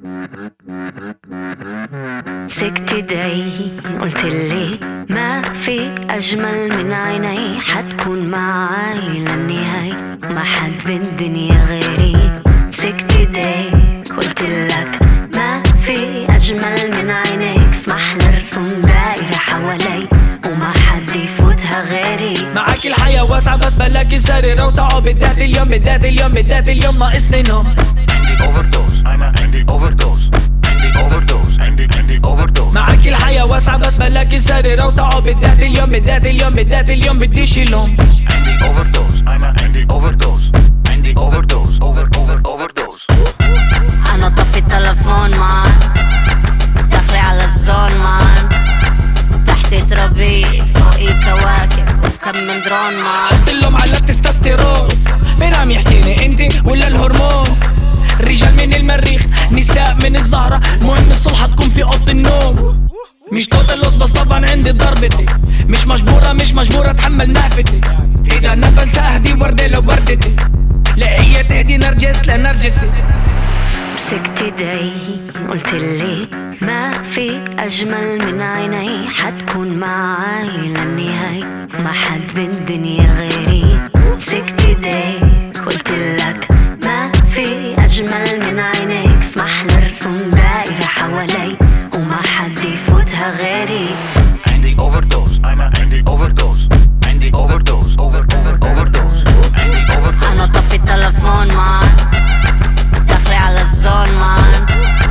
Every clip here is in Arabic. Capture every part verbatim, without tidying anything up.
مسكت ايدي قلتلي ما في اجمل من عيني، حتكون معاي للنهاية، ما حد بالدنيا غيري. مسكت ايدي قلتلك ما في اجمل من عينيك، اسمح لرسم دايرة حوالي وما حد يفوتها غيري. معاك الحياة واسعة بس بلاقي سريرة وسعة، بالذات اليوم بالذات اليوم بالذات اليوم ناقصني نوم. عندي اوفردوز، انا عندي اوفردوز، عندي اوفردوز، عندي عندي اوفردوز. معاك الحياة واسعة بس بلاقي سريرة وسعة، بالذات اليوم بالذات اليوم بالذات اليوم بديش لوم. عندي اوفردوز، انا عندي اوفردوز، عندي اوفردوز، اوفر اوفر اوفردوز. انا طفي التلفون مان، داخلي على الزون مان، تحت ترابي فوقي كواكب وكم من درون مان. حط اللوم على التستوستيرون، مين عم يحكيني انتي ولا الهرمون؟ رجال من المريخ نساء من الزهرة، المهم الصلحة تكون في اوضة النوم. مش توتالوس بس طبعا عندي ضربتي، مش مجبورة مش مجبورة اتحمل نهفتي. اذا انا بنسى اهدي وردة لو وردتي، لا هي تهدي نرجس لنرجسي. مسكت ايدي قلتلي ما في اجمل من عيني، حتكون معاي للنهاية، ما حد بالدنيا غيري. مسكت ايدي قلتلك ما في اجمل من عينيك، اسمح لرسم دايرة حوالي وما حد يفوتها غيري. عندي اوفردوز، انا عندي اوفردوز، عندي اوفردوز، اوفر اوفر اوفردوز. عندي اوفردوز. انا طفي التلفون مان، داخلي على الزون مان،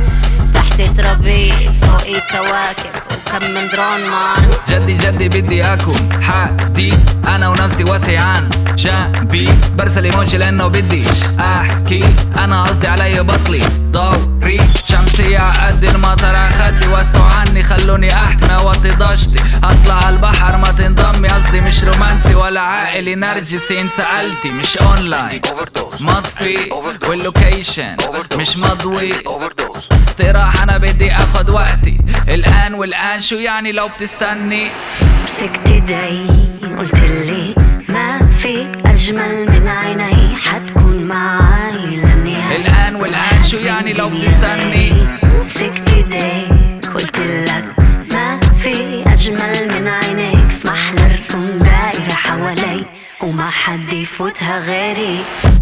تحت ترابي فوقي كواكب وكم من درون مان. جدي جدي بدي اكون حدي، انا ونفسي واسعان جنبي، برسل ايموجي لانه بديش احكي، انا قصدي علي بطلي دوري شمسية عقد المطر عخدي، وسعوا عني خلوني احتمي اوطي ضجتي، اطلع على البحر ما تنضمي، قصدي مش رومانسي ولا عائلي نرجسي، ان سألتي مش اونلاين مطفي واللوكيشن مش مضوي، استراحة انا بدي اخد وقتي الان، والان شو يعني لو بتستني؟ مسكت ايدي قلتلي ما في اجمل من عيني، حتكون معاي للنهاية، الان والان شو يعني لو بتستني؟ مسكت ايدي قلتلك ما في اجمل من عينيك، اسمح لرسم دايرة حوالي وما حد يفوتها غيري.